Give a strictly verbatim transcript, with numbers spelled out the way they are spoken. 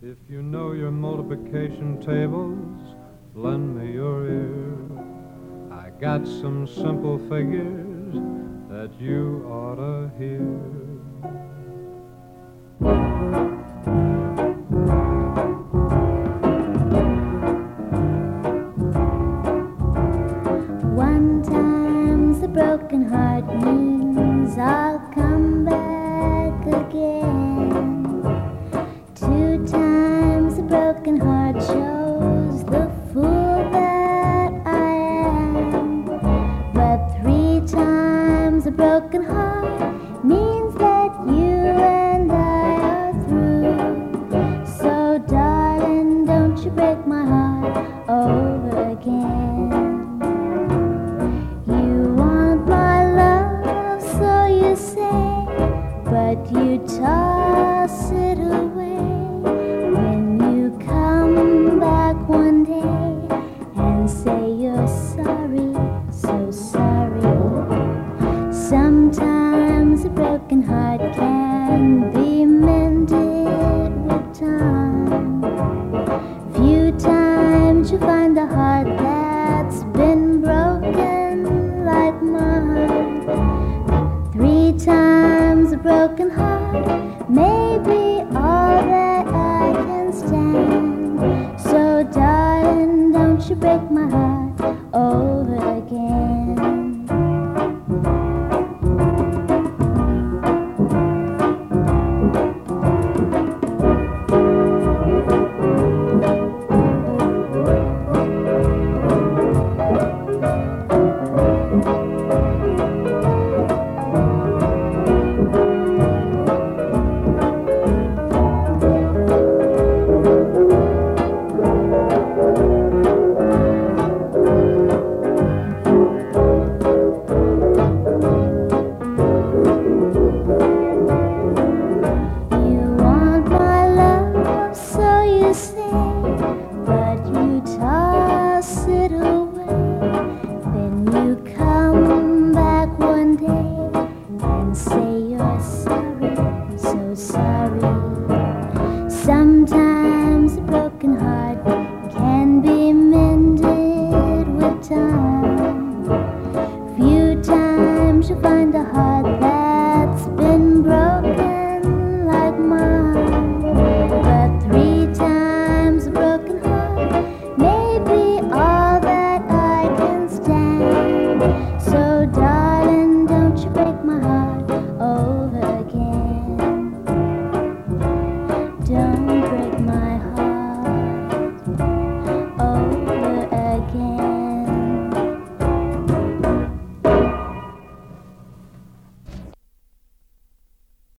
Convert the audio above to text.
If you know your multiplication tables, lend me your ear. I got some simple figures that you ought to hear. One time's a broken heart means I'll come back again. Two times a broken heart shows the fool that I am. But three times a broken heart means that you and I are through. So darling, don't you break my heart over again. You want my love, so you say, but you toss it away when you come back one day and say you're sorry, so sorry. Sometimes a broken heart can be mended with time. Few times you find a heart that's been broken like mine. Three times a broken heart may be all that I can stand. So darling, don't you break my heart over again. Sometimes a broken heart can be mended with time.